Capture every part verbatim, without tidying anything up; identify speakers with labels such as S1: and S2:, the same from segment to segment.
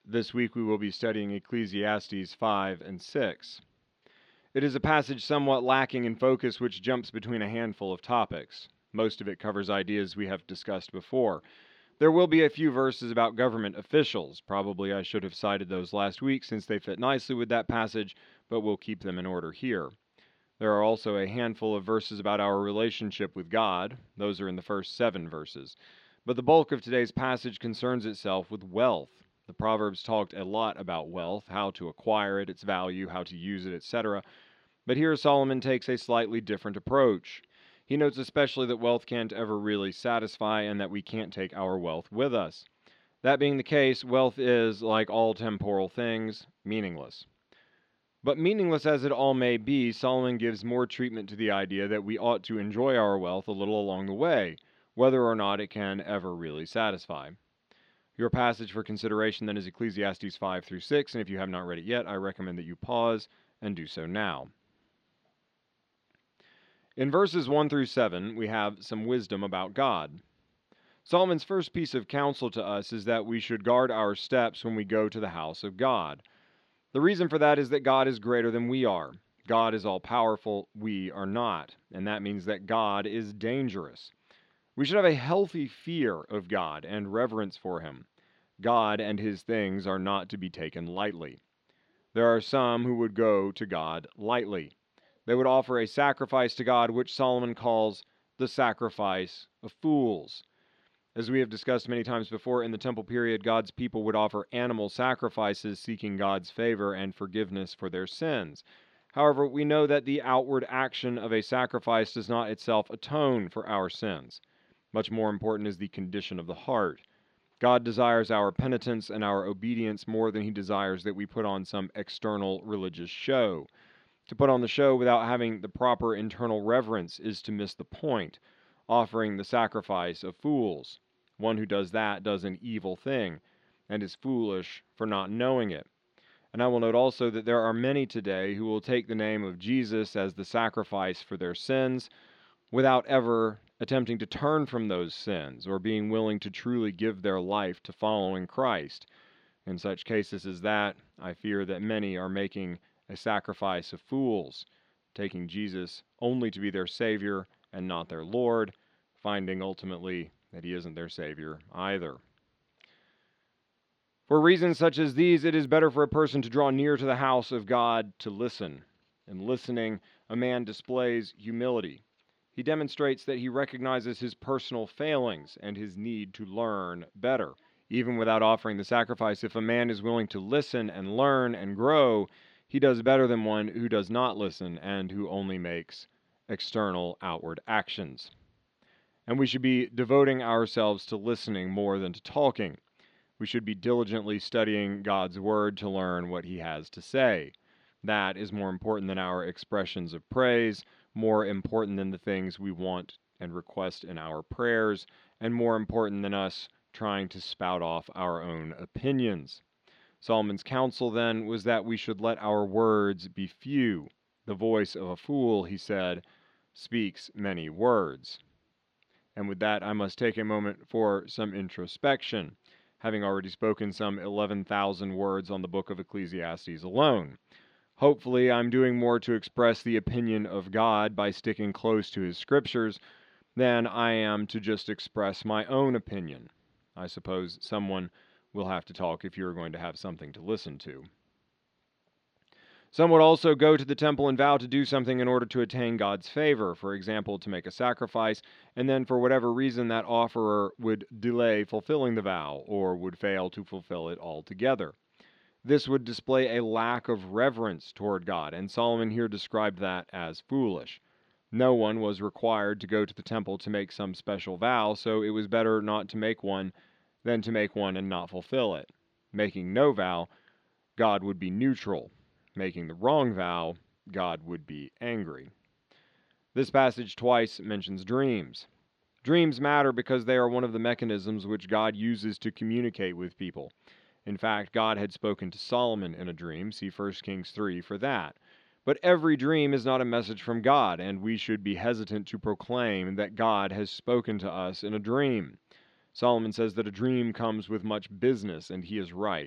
S1: This week we will be studying Ecclesiastes five and six. It is a passage somewhat lacking in focus which jumps between a handful of topics. Most of it covers ideas we have discussed before. There will be a few verses about government officials. Probably I should have cited those last week since they fit nicely with that passage, but we'll keep them in order here. There are also a handful of verses about our relationship with God. Those are in the first seven verses. But the bulk of today's passage concerns itself with wealth. The Proverbs talked a lot about wealth, how to acquire it, its value, how to use it, et cetera. But here Solomon takes a slightly different approach. He notes especially that wealth can't ever really satisfy and that we can't take our wealth with us. That being the case, wealth is, like all temporal things, meaningless. But meaningless as it all may be, Solomon gives more treatment to the idea that we ought to enjoy our wealth a little along the way, whether or not it can ever really satisfy. Your passage for consideration then is Ecclesiastes five through six, and if you have not read it yet, I recommend that you pause and do so now. In verses one through seven, we have some wisdom about God. Solomon's first piece of counsel to us is that we should guard our steps when we go to the house of God. The reason for that is that God is greater than we are. God is all-powerful, we are not, and that means that God is dangerous. We should have a healthy fear of God and reverence for Him. God and His things are not to be taken lightly. There are some who would go to God lightly. They would offer a sacrifice to God which Solomon calls the sacrifice of fools. As we have discussed many times before, in the temple period, God's people would offer animal sacrifices seeking God's favor and forgiveness for their sins. However, we know that the outward action of a sacrifice does not itself atone for our sins. Much more important is the condition of the heart. God desires our penitence and our obedience more than He desires that we put on some external religious show. To put on the show without having the proper internal reverence is to miss the point, offering the sacrifice of fools. One who does that does an evil thing, and is foolish for not knowing it. And I will note also that there are many today who will take the name of Jesus as the sacrifice for their sins, without ever attempting to turn from those sins or being willing to truly give their life to following Christ. In such cases as that, I fear that many are making a sacrifice of fools, taking Jesus only to be their Savior and not their Lord, finding ultimately that He isn't their Savior either. For reasons such as these, it is better for a person to draw near to the house of God to listen. In listening, a man displays humility. He demonstrates that he recognizes his personal failings and his need to learn better. Even without offering the sacrifice, if a man is willing to listen and learn and grow, he does better than one who does not listen and who only makes external outward actions. And we should be devoting ourselves to listening more than to talking. We should be diligently studying God's Word to learn what He has to say. That is more important than our expressions of praise, more important than the things we want and request in our prayers, and more important than us trying to spout off our own opinions. Solomon's counsel, then, was that we should let our words be few. The voice of a fool, he said, speaks many words. And with that, I must take a moment for some introspection, having already spoken some eleven thousand words on the book of Ecclesiastes alone. Hopefully, I'm doing more to express the opinion of God by sticking close to His scriptures than I am to just express my own opinion. I suppose someone will have to talk if you're going to have something to listen to. Some would also go to the temple and vow to do something in order to attain God's favor, for example, to make a sacrifice, and then for whatever reason that offerer would delay fulfilling the vow or would fail to fulfill it altogether. This would display a lack of reverence toward God, and Solomon here described that as foolish. No one was required to go to the temple to make some special vow, so it was better not to make one than to make one and not fulfill it. Making no vow, God would be neutral. Making the wrong vow, God would be angry. This passage twice mentions dreams. Dreams matter because they are one of the mechanisms which God uses to communicate with people. In fact, God had spoken to Solomon in a dream. See First Kings three for that. But every dream is not a message from God, and we should be hesitant to proclaim that God has spoken to us in a dream. Solomon says that a dream comes with much business, and he is right.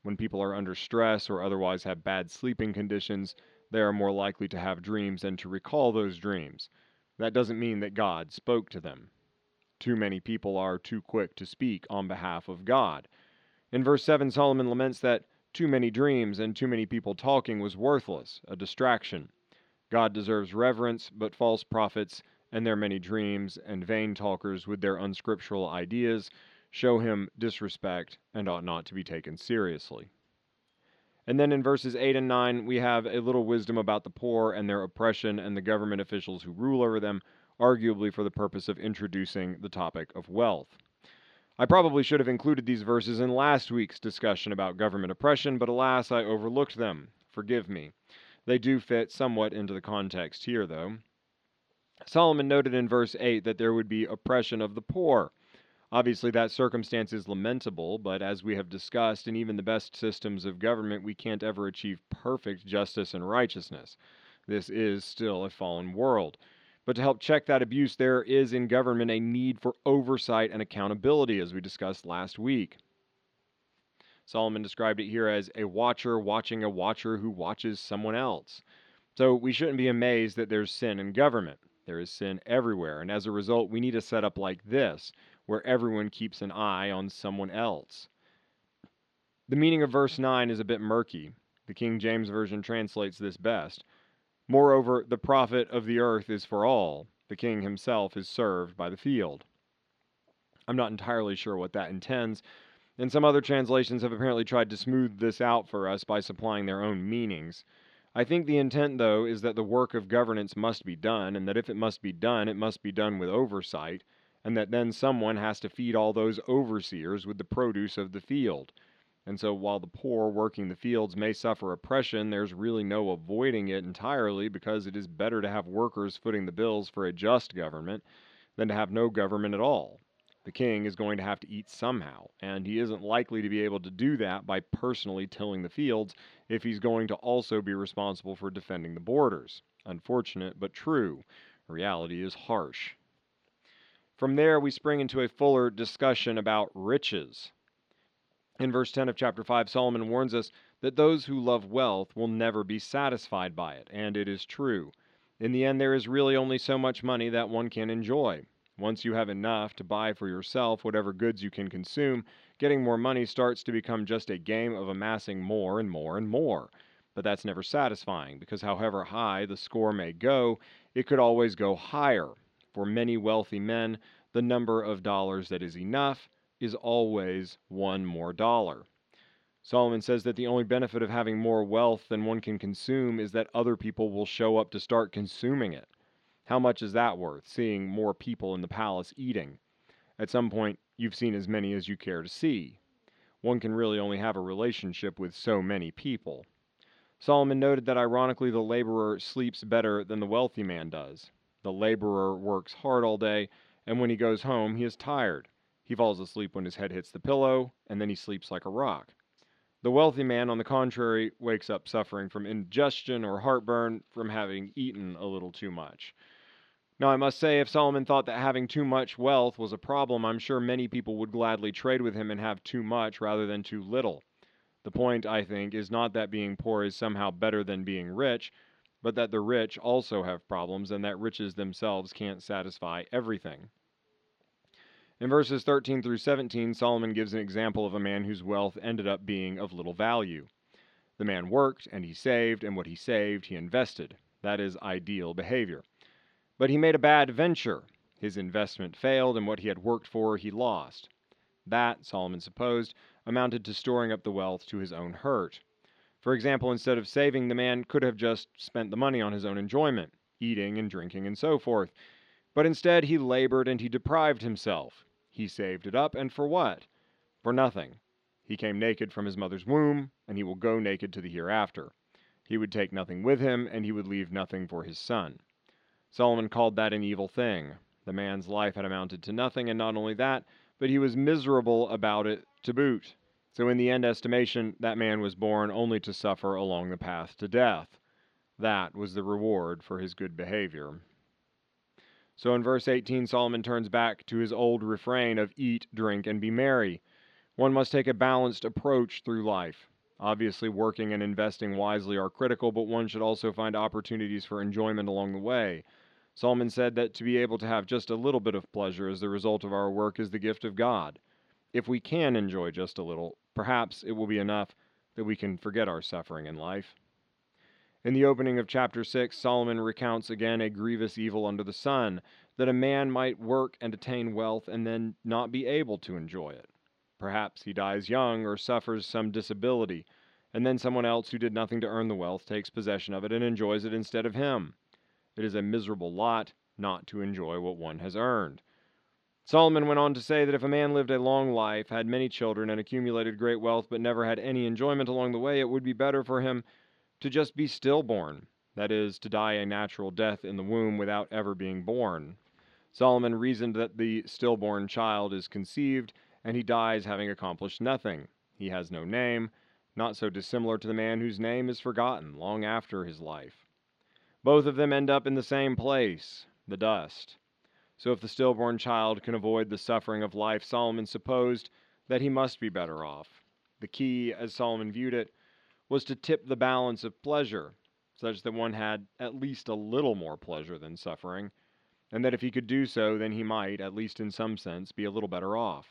S1: When people are under stress or otherwise have bad sleeping conditions, they are more likely to have dreams and to recall those dreams. That doesn't mean that God spoke to them. Too many people are too quick to speak on behalf of God. In verse seven, Solomon laments that too many dreams and too many people talking was worthless, a distraction. God deserves reverence, but false prophets and their many dreams and vain talkers with their unscriptural ideas show him disrespect and ought not to be taken seriously. And then in verses eight and nine, we have a little wisdom about the poor and their oppression and the government officials who rule over them, arguably for the purpose of introducing the topic of wealth. I probably should have included these verses in last week's discussion about government oppression, but alas, I overlooked them. Forgive me. They do fit somewhat into the context here, though. Solomon noted in verse eight that there would be oppression of the poor. Obviously, that circumstance is lamentable, but as we have discussed, in even the best systems of government, we can't ever achieve perfect justice and righteousness. This is still a fallen world. But to help check that abuse, there is in government a need for oversight and accountability, as we discussed last week. Solomon described it here as a watcher watching a watcher who watches someone else. So we shouldn't be amazed that there's sin in government. There is sin everywhere, and as a result, we need a setup like this, where everyone keeps an eye on someone else. The meaning of verse nine is a bit murky. The King James Version translates this best. Moreover, the profit of the earth is for all. The king himself is served by the field. I'm not entirely sure what that intends, and some other translations have apparently tried to smooth this out for us by supplying their own meanings. I think the intent, though, is that the work of governance must be done, and that if it must be done, it must be done with oversight, and that then someone has to feed all those overseers with the produce of the field. And so while the poor working the fields may suffer oppression, there's really no avoiding it entirely, because it is better to have workers footing the bills for a just government than to have no government at all. The king is going to have to eat somehow, and he isn't likely to be able to do that by personally tilling the fields if he's going to also be responsible for defending the borders. Unfortunate, but true. Reality is harsh. From there, we spring into a fuller discussion about riches. In verse ten of chapter five, Solomon warns us that those who love wealth will never be satisfied by it, and it is true. In the end, there is really only so much money that one can enjoy. Once you have enough to buy for yourself whatever goods you can consume, getting more money starts to become just a game of amassing more and more and more. But that's never satisfying, because however high the score may go, it could always go higher. For many wealthy men, the number of dollars that is enough is always one more dollar. Solomon says that the only benefit of having more wealth than one can consume is that other people will show up to start consuming it. How much is that worth, seeing more people in the palace eating? At some point, you've seen as many as you care to see. One can really only have a relationship with so many people. Solomon noted that ironically the laborer sleeps better than the wealthy man does. The laborer works hard all day, and when he goes home, he is tired. He falls asleep when his head hits the pillow, and then he sleeps like a rock. The wealthy man, on the contrary, wakes up suffering from indigestion or heartburn from having eaten a little too much. Now, I must say, if Solomon thought that having too much wealth was a problem, I'm sure many people would gladly trade with him and have too much rather than too little. The point, I think, is not that being poor is somehow better than being rich, but that the rich also have problems and that riches themselves can't satisfy everything. In verses thirteen through seventeen, Solomon gives an example of a man whose wealth ended up being of little value. The man worked, and he saved, and what he saved he invested. That is ideal behavior. But he made a bad venture. His investment failed, and what he had worked for he lost. That, Solomon supposed, amounted to storing up the wealth to his own hurt. For example, instead of saving, the man could have just spent the money on his own enjoyment, eating and drinking and so forth. But instead he labored and he deprived himself. He saved it up, and for what? For nothing. He came naked from his mother's womb, and he will go naked to the hereafter. He would take nothing with him, and he would leave nothing for his son. Solomon called that an evil thing. The man's life had amounted to nothing, and not only that, but he was miserable about it to boot. So in the end estimation, that man was born only to suffer along the path to death. That was the reward for his good behavior. So in verse eighteen, Solomon turns back to his old refrain of eat, drink, and be merry. One must take a balanced approach through life. Obviously, working and investing wisely are critical, but one should also find opportunities for enjoyment along the way. Solomon said that to be able to have just a little bit of pleasure as the result of our work is the gift of God. If we can enjoy just a little, perhaps it will be enough that we can forget our suffering in life. In the opening of chapter six, Solomon recounts again a grievous evil under the sun, that a man might work and attain wealth and then not be able to enjoy it. Perhaps he dies young or suffers some disability, and then someone else who did nothing to earn the wealth takes possession of it and enjoys it instead of him. It is a miserable lot not to enjoy what one has earned. Solomon went on to say that if a man lived a long life, had many children, and accumulated great wealth, but never had any enjoyment along the way, it would be better for him to just be stillborn, that is, to die a natural death in the womb without ever being born. Solomon reasoned that the stillborn child is conceived, and he dies having accomplished nothing. He has no name, not so dissimilar to the man whose name is forgotten long after his life. Both of them end up in the same place, the dust. So if the stillborn child can avoid the suffering of life, Solomon supposed that he must be better off. The key, as Solomon viewed it, was to tip the balance of pleasure, such that one had at least a little more pleasure than suffering, and that if he could do so, then he might, at least in some sense, be a little better off.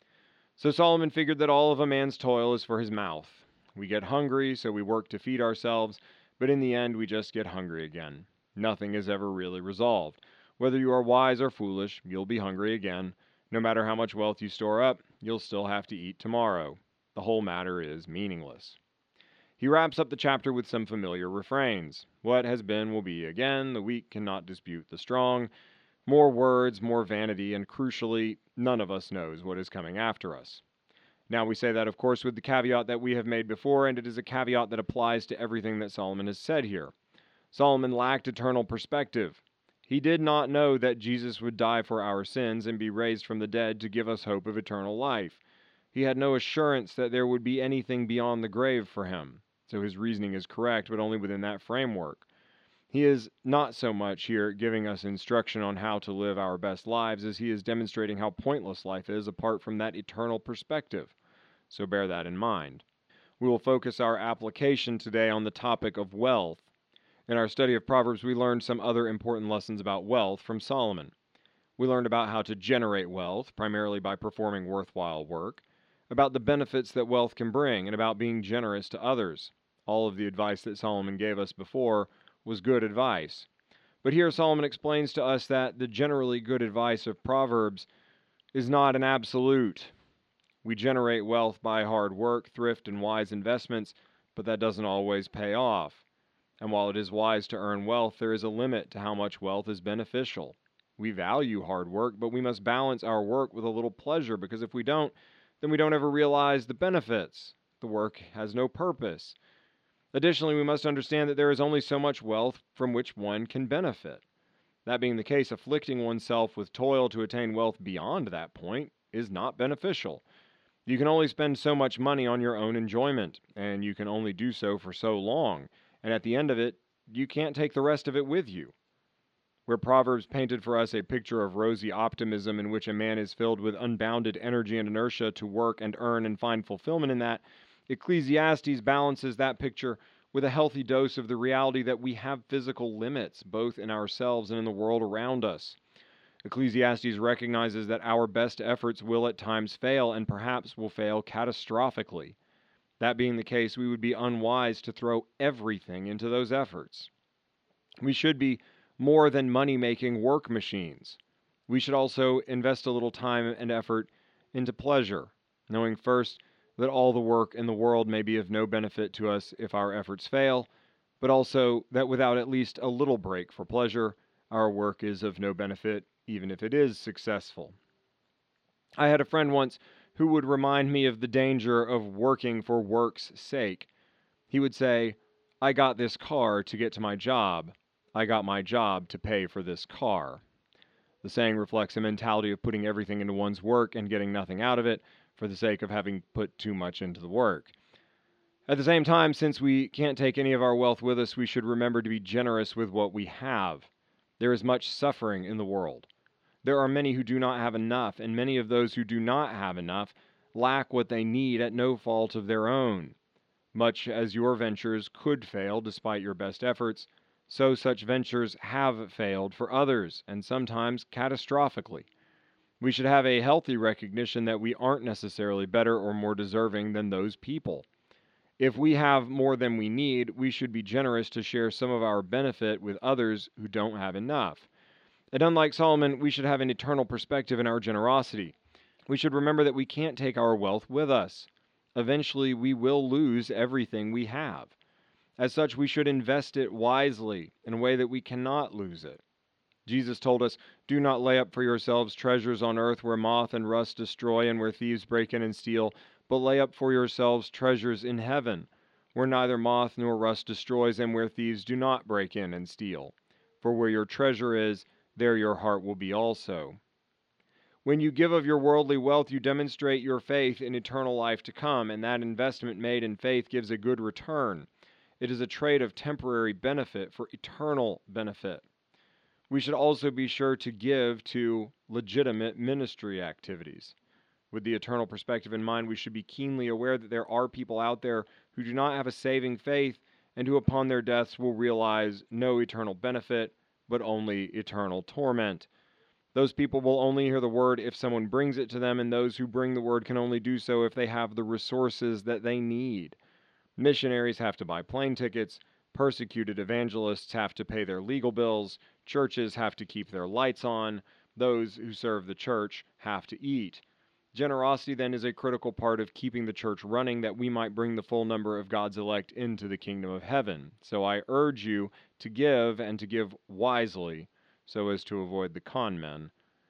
S1: So Solomon figured that all of a man's toil is for his mouth. We get hungry, so we work to feed ourselves, but in the end we just get hungry again. Nothing is ever really resolved. Whether you are wise or foolish, you'll be hungry again. No matter how much wealth you store up, you'll still have to eat tomorrow. The whole matter is meaningless. He wraps up the chapter with some familiar refrains. What has been will be again. The weak cannot dispute the strong. More words, more vanity, and crucially, none of us knows what is coming after us. Now we say that, of course, with the caveat that we have made before, and it is a caveat that applies to everything that Solomon has said here. Solomon lacked eternal perspective. He did not know that Jesus would die for our sins and be raised from the dead to give us hope of eternal life. He had no assurance that there would be anything beyond the grave for him. So his reasoning is correct, but only within that framework. He is not so much here giving us instruction on how to live our best lives as he is demonstrating how pointless life is apart from that eternal perspective. So bear that in mind. We will focus our application today on the topic of wealth. In our study of Proverbs, we learned some other important lessons about wealth from Solomon. We learned about how to generate wealth, primarily by performing worthwhile work, about the benefits that wealth can bring, and about being generous to others. All of the advice that Solomon gave us before was good advice. But here Solomon explains to us that the generally good advice of Proverbs is not an absolute. We generate wealth by hard work, thrift, and wise investments, but that doesn't always pay off. And while it is wise to earn wealth, there is a limit to how much wealth is beneficial. We value hard work, but we must balance our work with a little pleasure, because if we don't, then we don't ever realize the benefits. The work has no purpose. Additionally, we must understand that there is only so much wealth from which one can benefit. That being the case, afflicting oneself with toil to attain wealth beyond that point is not beneficial. You can only spend so much money on your own enjoyment, and you can only do so for so long. And at the end of it, you can't take the rest of it with you. Where Proverbs painted for us a picture of rosy optimism in which a man is filled with unbounded energy and inertia to work and earn and find fulfillment in that, Ecclesiastes balances that picture with a healthy dose of the reality that we have physical limits, both in ourselves and in the world around us. Ecclesiastes recognizes that our best efforts will at times fail, and perhaps will fail catastrophically. That being the case, we would be unwise to throw everything into those efforts. We should be more than money-making work machines. We should also invest a little time and effort into pleasure, knowing first that all the work in the world may be of no benefit to us if our efforts fail, but also that without at least a little break for pleasure, our work is of no benefit, even if it is successful. I had a friend once who would remind me of the danger of working for work's sake. He would say, "I got this car to get to my job. I got my job to pay for this car." The saying reflects a mentality of putting everything into one's work and getting nothing out of it for the sake of having put too much into the work. At the same time, since we can't take any of our wealth with us, we should remember to be generous with what we have. There is much suffering in the world. There are many who do not have enough, and many of those who do not have enough lack what they need at no fault of their own. Much as your ventures could fail despite your best efforts, so such ventures have failed for others, and sometimes catastrophically. We should have a healthy recognition that we aren't necessarily better or more deserving than those people. If we have more than we need, we should be generous to share some of our benefit with others who don't have enough. And unlike Solomon, we should have an eternal perspective in our generosity. We should remember that we can't take our wealth with us. Eventually, we will lose everything we have. As such, we should invest it wisely in a way that we cannot lose it. Jesus told us, "Do not lay up for yourselves treasures on earth where moth and rust destroy and where thieves break in and steal, but lay up for yourselves treasures in heaven, where neither moth nor rust destroys and where thieves do not break in and steal. For where your treasure is, there your heart will be also." When you give of your worldly wealth, you demonstrate your faith in eternal life to come, and that investment made in faith gives a good return. It is a trade of temporary benefit for eternal benefit. We should also be sure to give to legitimate ministry activities. With the eternal perspective in mind, we should be keenly aware that there are people out there who do not have a saving faith and who upon their deaths will realize no eternal benefit, but only eternal torment. Those people will only hear the word if someone brings it to them, and those who bring the word can only do so if they have the resources that they need. Missionaries have to buy plane tickets, persecuted evangelists have to pay their legal bills, churches have to keep their lights on, those who serve the church have to eat. Generosity then is a critical part of keeping the church running, that we might bring the full number of God's elect into the kingdom of heaven. So I urge you to give, and to give wisely, so as to avoid the con men.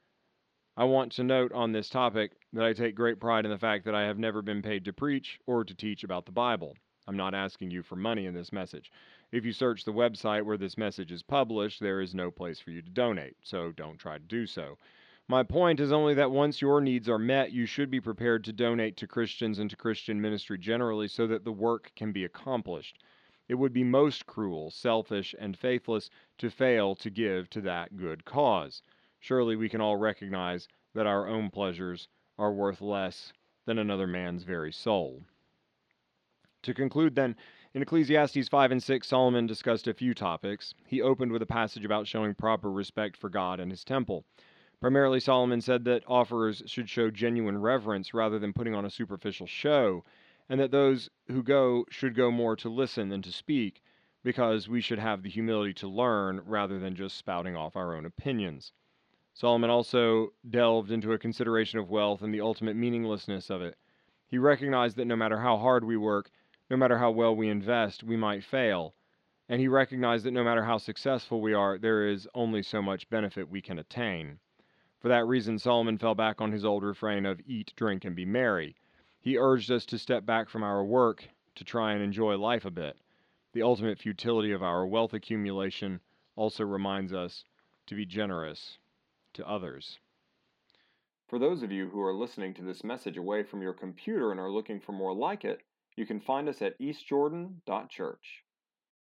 S1: I want to note on this topic that I take great pride in the fact that I have never been paid to preach or to teach about the Bible. I'm not asking you for money in this message. If you search the website where this message is published, there is no place for you to donate, so don't try to do so. My point is only that once your needs are met, you should be prepared to donate to Christians and to Christian ministry generally so that the work can be accomplished. It would be most cruel, selfish, and faithless to fail to give to that good cause. Surely we can all recognize that our own pleasures are worth less than another man's very soul. To conclude then, in Ecclesiastes five and six, Solomon discussed a few topics. He opened with a passage about showing proper respect for God and his temple. Primarily, Solomon said that offerers should show genuine reverence rather than putting on a superficial show, and that those who go should go more to listen than to speak, because we should have the humility to learn rather than just spouting off our own opinions. Solomon also delved into a consideration of wealth and the ultimate meaninglessness of it. He recognized that no matter how hard we work, no matter how well we invest, we might fail, and he recognized that no matter how successful we are, there is only so much benefit we can attain. For that reason, Solomon fell back on his old refrain of eat, drink, and be merry. He urged us to step back from our work to try and enjoy life a bit. The ultimate futility of our wealth accumulation also reminds us to be generous to others. For those of you who are listening to this message away from your computer and are looking for more like it, you can find us at east jordan dot church.